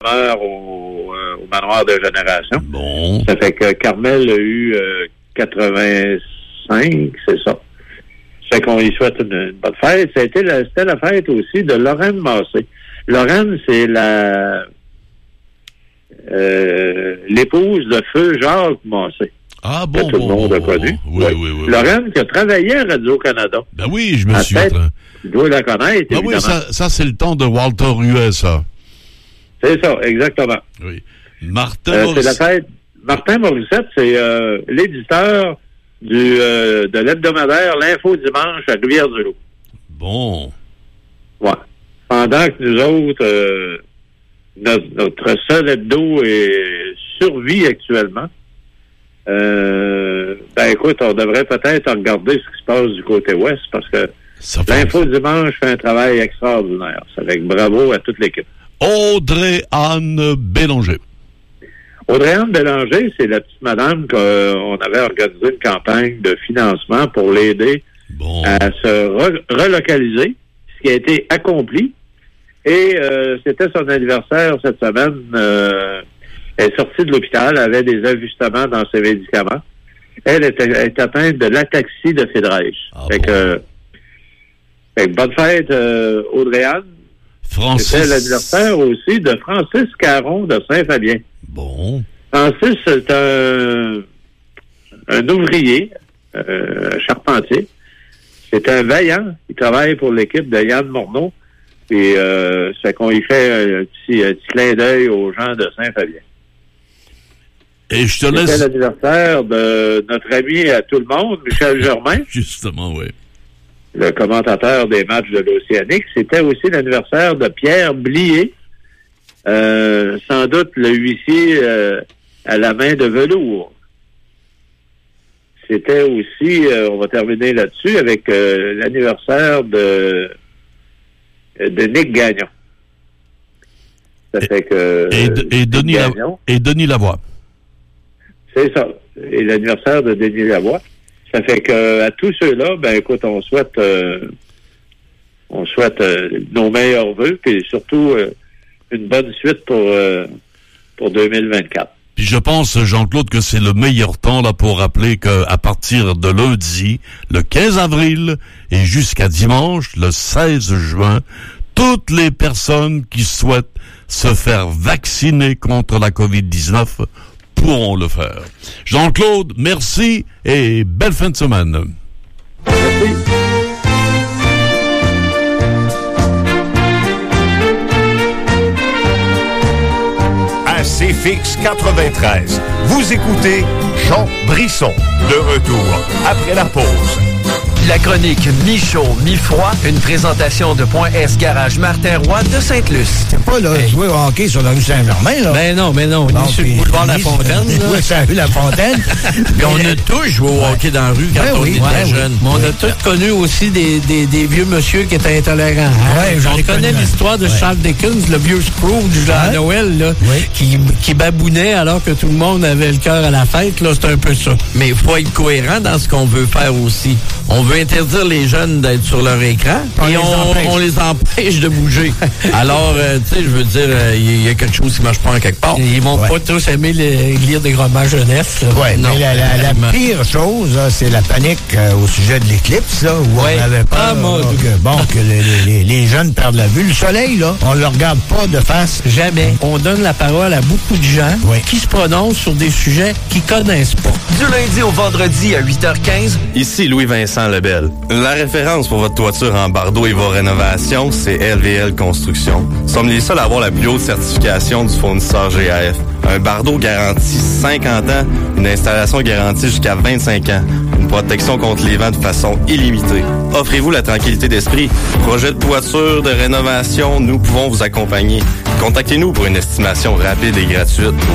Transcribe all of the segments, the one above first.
au manoir de Génération. Bon. Ça fait que Carmel a eu 85, c'est ça. Ça fait qu'on lui souhaite une bonne fête. C'était la fête aussi de Lorraine Massé. Lorraine, c'est l'épouse de feu Jacques Massé. Ah bon, que tout le monde a connu. Oui. Lorraine qui a travaillé à Radio-Canada. Ben oui, je me suis... Tu dois la connaître, évidemment. Oui, ça c'est le temps de Walter Huet, ça. C'est ça, exactement. Oui. Martin Morissette. C'est la fête. Martin Morissette, c'est l'éditeur de l'hebdomadaire L'Info Dimanche à Rivière-du-Loup. Bon. Ouais. Pendant que nous autres, notre seul hebdo est survie actuellement, écoute, on devrait peut-être regarder ce qui se passe du côté ouest parce que l'Info Dimanche fait un travail extraordinaire. Ça fait que bravo à toute l'équipe. Audrey-Anne Bélanger. Audrey-Anne Bélanger, c'est la petite madame qu'on avait organisé une campagne de financement pour l'aider à se relocaliser, ce qui a été accompli. Et c'était son anniversaire cette semaine. Elle est sortie de l'hôpital, elle avait des ajustements dans ses médicaments. Elle est atteinte de l'ataxie de Fédrèche. Fait que bonne fête, Audrey-Anne. C'était l'anniversaire aussi de Francis Caron de Saint-Fabien. Bon. Francis, c'est un ouvrier, charpentier. C'est un vaillant. Il travaille pour l'équipe de Yann Morneau. Et c'est qu'on y fait un petit clin d'œil aux gens de Saint-Fabien. Et je te laisse... C'était l'anniversaire de notre ami à tout le monde, Michel Germain. Justement, oui. Le commentateur des matchs de l'Océanique. C'était aussi l'anniversaire de Pierre Blier, sans doute le huissier à la main de velours. C'était aussi, on va terminer là-dessus, avec l'anniversaire de Nick Gagnon. Ça fait que... Et Denis Lavoie. C'est ça. Et l'anniversaire de Denis Lavoie. Ça fait que à tous ceux-là, écoute, on souhaite nos meilleurs vœux, puis surtout une bonne suite pour 2024. Puis je pense, Jean-Claude, que c'est le meilleur temps là pour rappeler qu'à partir de lundi, le 15 avril, et jusqu'à dimanche, le 16 juin, toutes les personnes qui souhaitent se faire vacciner contre la COVID-19 pourront le faire. Jean-Claude, merci et belle fin de semaine. Merci. À CFX 93, vous écoutez Jean Brisson. De retour après la pause. La chronique mi-chaud, mi-froid, une présentation de Point S Garage Martin Roy de Sainte-Luce. C'est pas là, jouer au hockey sur la rue Saint-Germain, là. Ben non. Bon, sur le boulevard La Fontaine. Oui, sur la rue La Fontaine. Puis on a tous joué au hockey dans la rue quand on était jeunes. Mais on a tous connu aussi des vieux monsieur qui étaient intolérants. Hein? On connaît l'histoire de Charles Dickens, le vieux Scrooge à Noël, là, qui babounait alors que tout le monde avait le cœur à la fête. Là, c'est un peu ça. Mais il faut être cohérent dans ce qu'on veut faire aussi. On veut interdire les jeunes d'être sur leur écran et on les empêche de bouger. Alors, tu sais, je veux dire, il y a quelque chose qui marche pas en quelque part. Ils vont pas tous aimer lire des romans jeunesse. Oui, mais la pire chose, là, c'est la panique au sujet de l'éclipse, là, où on avait peur que les jeunes perdent la vue. Le soleil, là, on le regarde pas de face. Jamais. On donne la parole à beaucoup de gens qui se prononcent sur des sujets qu'ils connaissent pas. Du lundi au vendredi à 8h15. Ici Louis-Vincent Lebel. La référence pour votre toiture en bardeau et vos rénovations, c'est LVL Construction. Nous sommes les seuls à avoir la plus haute certification du fournisseur GAF. Un bardeau garantit 50 ans, une installation garantie jusqu'à 25 ans, une protection contre les vents de façon illimitée. Offrez-vous la tranquillité d'esprit. Projet de toiture, de rénovation, nous pouvons vous accompagner. Contactez-nous pour une estimation rapide et gratuite au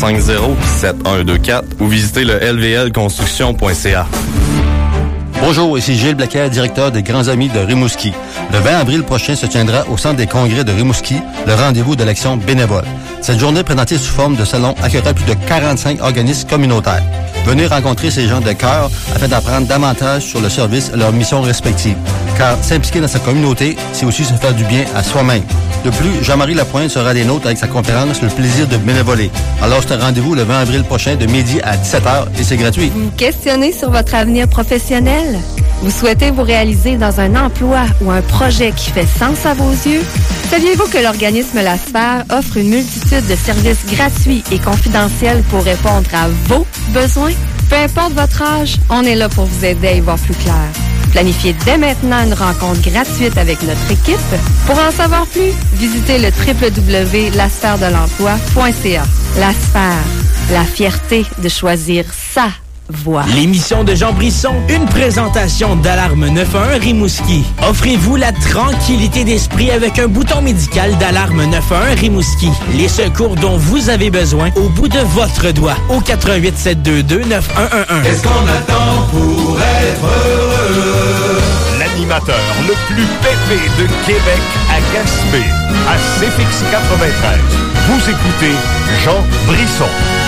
750-7124 ou visitez le lvlconstruction.ca. Bonjour, ici Gilles Blaquet, directeur des Grands Amis de Rimouski. Le 20 avril prochain se tiendra au Centre des congrès de Rimouski le rendez-vous de l'action bénévole. Cette journée présentée sous forme de salon accueillera plus de 45 organismes communautaires. Venez rencontrer ces gens de cœur afin d'apprendre davantage sur le service et leurs missions respectives. car s'impliquer dans sa communauté, c'est aussi se faire du bien à soi-même. De plus, Jean-Marie Lapointe sera des nôtres avec sa conférence « Le plaisir de bénévoler ». Alors, c'est un rendez-vous le 20 avril prochain de midi à 17h et c'est gratuit. Vous questionnez sur votre avenir professionnel? Vous souhaitez vous réaliser dans un emploi ou un projet qui fait sens à vos yeux? Saviez-vous que l'organisme La Sphère offre une multitude de services gratuits et confidentiels pour répondre à vos besoins? Peu importe votre âge, on est là pour vous aider à y voir plus clair. Planifiez dès maintenant une rencontre gratuite avec notre équipe. Pour en savoir plus, visitez le www.lasphèredelemploi.ca. La Sphère, la fierté de choisir sa voix. L'émission de Jean Brisson, une présentation d'Alarme 91 Rimouski. Offrez-vous la tranquillité d'esprit avec un bouton médical d'Alarme 91 Rimouski. Les secours dont vous avez besoin au bout de votre doigt. Au 88 722 9111. Qu'est-ce qu'on attend pour être heureux? L'animateur le plus pépé de Québec à Gaspé, à CFX 93. Vous écoutez Jean Brisson.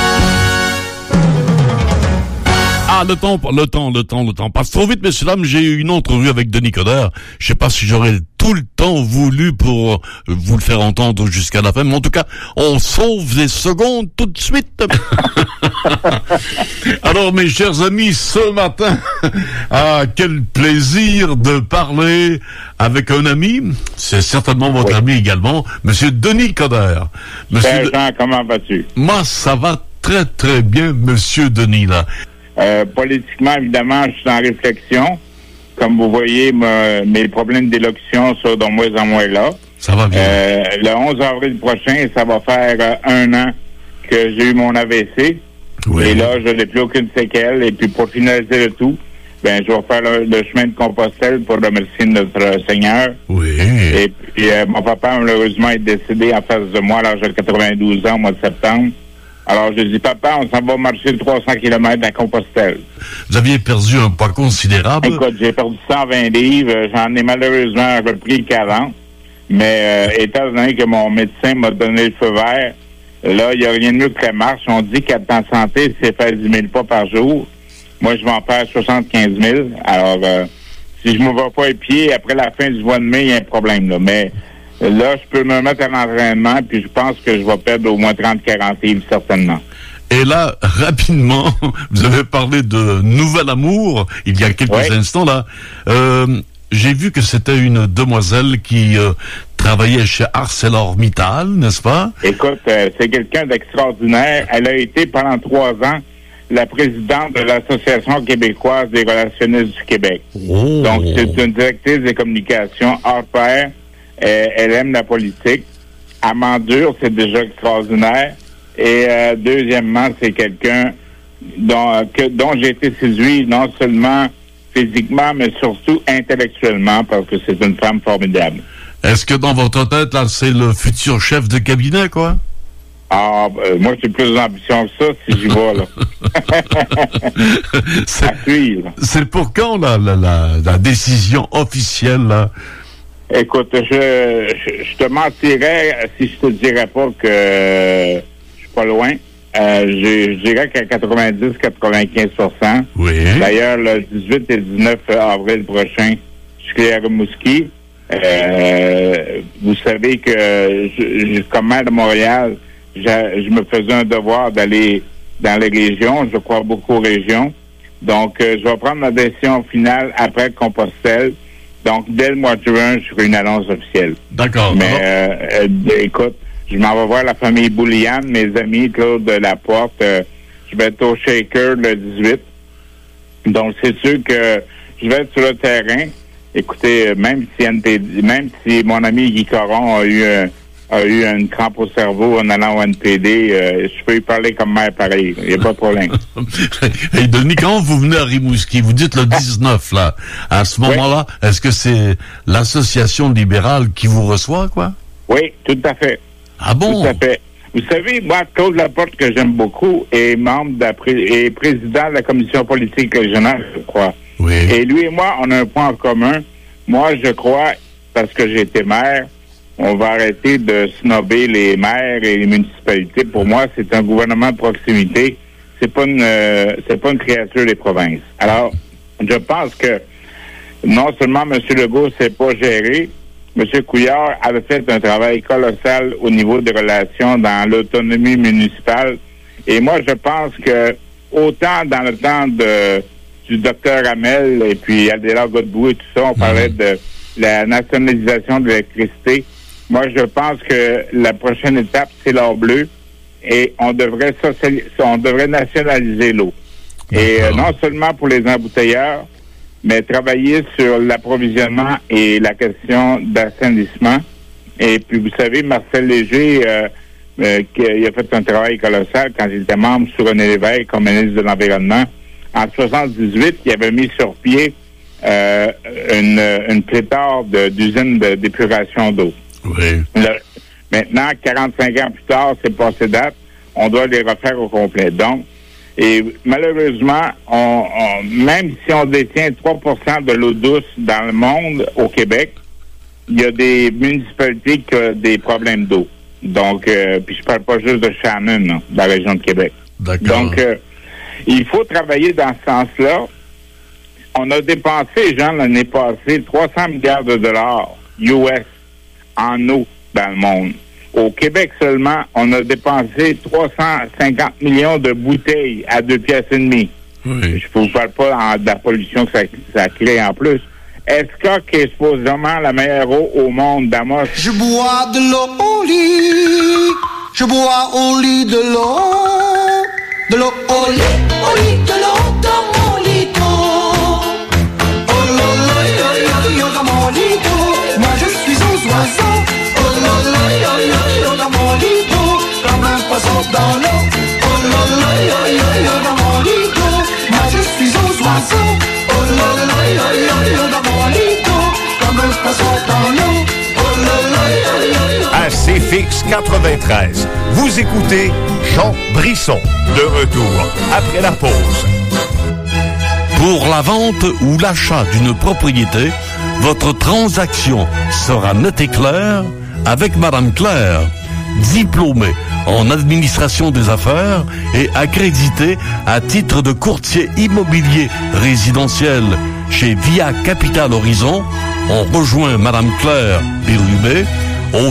Ah, le temps passe trop vite, messieurs, dames. J'ai eu une entrevue avec Denis Coderre. Je sais pas si j'aurais tout le temps voulu pour vous le faire entendre jusqu'à la fin, mais en tout cas, on sauve des secondes tout de suite. Alors, mes chers amis, ce matin, quel plaisir de parler avec un ami. C'est certainement votre ami également, Monsieur Denis Coderre. Monsieur Jean, comment vas-tu? Moi, ça va très, très bien, Monsieur Denis, là. Politiquement, évidemment, je suis en réflexion. Comme vous voyez, mes problèmes d'élocution sont de moins en moins là. Ça va bien. Le 11 avril prochain, ça va faire 1 an que j'ai eu mon AVC. Oui. Et là, je n'ai plus aucune séquelle. Et puis, pour finaliser le tout, je vais faire le chemin de Compostelle pour remercier notre Seigneur. Oui. Et puis, mon papa, malheureusement, est décédé en face de moi à l'âge de 92 ans au mois de septembre. Alors, je dis, papa, on s'en va marcher 300 km à Compostelle. Vous aviez perdu un poids considérable. Écoute, j'ai perdu 120 livres. J'en ai malheureusement repris 40. Mais étant donné que mon médecin m'a donné le feu vert, là, il n'y a rien de mieux que la marche. On dit qu'être en santé, c'est faire 10 000 pas par jour. Moi, je vais en faire 75 000. Alors, si je ne me vais pas les pieds, après la fin du mois de mai, il y a un problème, là. Mais là, je peux me mettre à l'entraînement, puis je pense que je vais perdre au moins 30-40 livres, certainement. Et là, rapidement, vous avez parlé de nouvel amour, il y a quelques instants, là. J'ai vu que c'était une demoiselle qui travaillait chez ArcelorMittal, n'est-ce pas? Écoute, c'est quelqu'un d'extraordinaire. Elle a été pendant 3 ans la présidente de l'Association québécoise des relationnistes du Québec. Oh. Donc, c'est une directrice des communications hors pair. Elle aime la politique. Amandure, c'est déjà extraordinaire. Et deuxièmement, c'est quelqu'un dont j'ai été séduit non seulement physiquement, mais surtout intellectuellement, parce que c'est une femme formidable. Est-ce que dans votre tête, là, c'est le futur chef de cabinet, quoi? Ah, moi, j'ai plus d'ambition que ça, si j'y vais, là. C'est pour quand, la décision officielle, là? Écoute, je te mentirais si je te dirais pas que je suis pas loin. Je dirais qu'à 90-95%. Oui. D'ailleurs, le 18 et 19 avril prochain, je serai à Rimouski. Vous savez que comme maire de Montréal, je me faisais un devoir d'aller dans les régions. Je crois beaucoup aux régions. Donc, je vais prendre ma décision finale après Compostelle. Donc, dès le mois de juin, je ferai une annonce officielle. D'accord. Mais, écoute, je m'en vais voir la famille Boulian, mes amis, Claude Laporte. Je vais être au Shaker le 18. Donc, c'est sûr que je vais être sur le terrain. Écoutez, même si mon ami Guy Caron a eu une crampe au cerveau en allant au NPD, je peux lui parler comme maire pareil. Il n'y a pas de problème. Et Denis, quand vous venez à Rimouski, vous dites le 19, là. À ce moment-là, est-ce que c'est l'association libérale qui vous reçoit, quoi? Oui, tout à fait. Ah bon? Tout à fait. Vous savez, moi, Claude Laporte, que j'aime beaucoup, est membre et président de la commission politique régionale, je crois. Oui. Et lui et moi, on a un point en commun. Moi, je crois, parce que j'ai été maire, on va arrêter de snobber les maires et les municipalités. Pour moi, c'est un gouvernement de proximité. C'est pas une créature des provinces. Alors, je pense que non seulement M. Legault ne s'est pas géré, M. Couillard avait fait un travail colossal au niveau des relations dans l'autonomie municipale. Et moi, je pense que autant dans le temps du docteur Hamel et puis Adélard Godbout et tout ça, on parlait de la nationalisation de l'électricité. Moi, je pense que la prochaine étape, c'est l'or bleu et on devrait nationaliser l'eau. Et non seulement pour les embouteilleurs, mais travailler sur l'approvisionnement et la question d'assainissement. Et puis, vous savez, Marcel Léger, il a fait un travail colossal quand il était membre sous René Lévesque comme ministre de l'Environnement. En 1978, il avait mis sur pied une pléthore d'usines d'épuration d'eau. Oui. Maintenant, 45 ans plus tard, c'est passé date, on doit les refaire au complet. Donc, et malheureusement, même si on détient 3% de l'eau douce dans le monde, au Québec, il y a des municipalités qui ont des problèmes d'eau. Donc, puis je parle pas juste de Shannon, dans la région de Québec. D'accord. Donc, il faut travailler dans ce sens-là. On a dépensé, Jean, l'année passée, 300 milliards de dollars US en eau dans le monde. Au Québec seulement, on a dépensé 350 millions de bouteilles à 2,5 piastres. Oui. Je ne vous parle pas de la pollution que ça crée en plus. Esca, qui est supposément la meilleure eau au monde, d'Amos. Je bois de l'eau au lit. Je bois au lit de l'eau. De l'eau au lit de l'eau dans mon lit d'eau. Oh là là, dans mon lit d'eau. Moi je suis aux oiseaux. Oh là là, dans mon lit d'eau. Comme un poisson dans l'eau. Oh là là, dans mon lit d'eau. Moi je suis aux oiseaux. Oh là là, dans mon lit d'eau. Comme un poisson dans l'eau. Oh là là. À CFX 93, vous écoutez Jean Brisson. De retour après la pause. Pour la vente ou l'achat d'une propriété, votre transaction sera nette et claire avec Madame Claire, diplômée en administration des affaires et accréditée à titre de courtier immobilier résidentiel chez Via Capital Horizon. On rejoint Madame Claire Bérubé au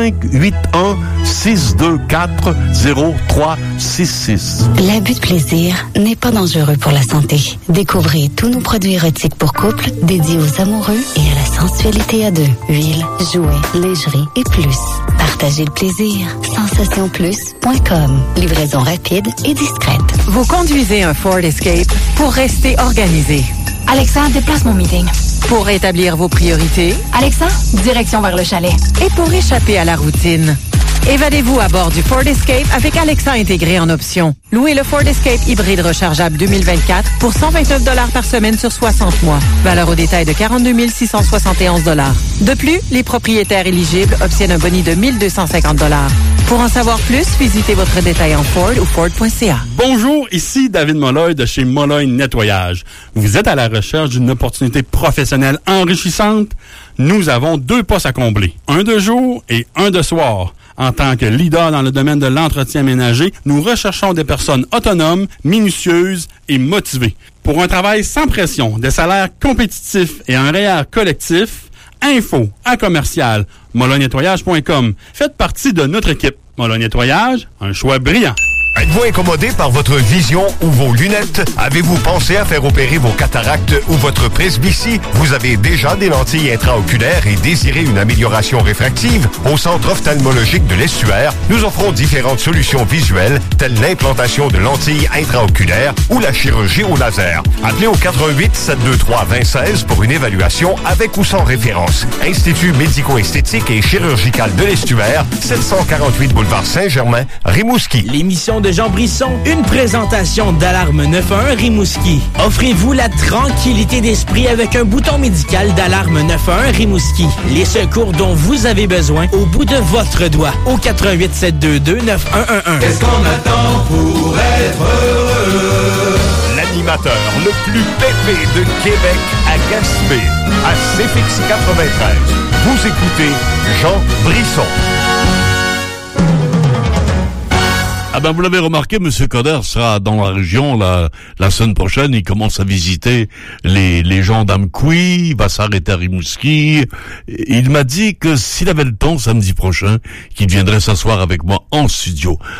581-624-0366. L'abus de plaisir n'est pas dangereux pour la santé. Découvrez tous nos produits érotiques pour couple dédiés aux amoureux et à la sensualité à deux. Huile, jouets, lingerie et plus. Partagez le plaisir. Sensationplus.com. Livraison rapide et discrète. Vous conduisez un Ford Escape pour rester organisé. Alexa, déplace mon meeting. Pour établir vos priorités. Alexa, direction vers le chalet. Et pour échapper à la routine. Évadez-vous à bord du Ford Escape avec Alexa intégré en option. Louez le Ford Escape hybride rechargeable 2024 pour 129 $ par semaine sur 60 mois. Valeur au détail de 42 671 $. De plus, les propriétaires éligibles obtiennent un boni de 1 250 $. Pour en savoir plus, visitez votre détaillant Ford ou Ford.ca. Bonjour, ici David Molloy de chez Molloy Nettoyage. Vous êtes à la recherche d'une opportunité professionnelle enrichissante? Nous avons 2 postes à combler, un de jour et un de soir. En tant que leader dans le domaine de l'entretien ménager, nous recherchons des personnes autonomes, minutieuses et motivées. Pour un travail sans pression, des salaires compétitifs et un REER collectif, info à commercial molloynettoyage.com. Faites partie de notre équipe. Molloy Nettoyage, un choix brillant. Êtes-vous incommodé par votre vision ou vos lunettes? Avez-vous pensé à faire opérer vos cataractes ou votre presbytie? Vous avez déjà des lentilles intraoculaires et désirez une amélioration réfractive? Au Centre ophtalmologique de l'Estuaire, nous offrons différentes solutions visuelles, telles l'implantation de lentilles intraoculaires ou la chirurgie au laser. Appelez au 88 723 2016 pour une évaluation avec ou sans référence. Institut médico-esthétique et chirurgical de l'Estuaire, 748 boulevard Saint-Germain, Rimouski. L'émission de Jean Brisson, une présentation d'Alarme 91 Rimouski. Offrez-vous la tranquillité d'esprit avec un bouton médical d'Alarme 91 Rimouski. Les secours dont vous avez besoin au bout de votre doigt. Au 88 722 9111. Qu'est-ce qu'on attend pour être heureux? L'animateur le plus pépé de Québec à Gaspé, à CFX 93. Vous écoutez Jean Brisson. Ah ben, vous l'avez remarqué, M. Coder sera dans la région la semaine prochaine. Il commence à visiter les gens d'Amqui, il va s'arrêter à Rimouski. Il m'a dit que s'il avait le temps samedi prochain, qu'il viendrait s'asseoir avec moi en studio.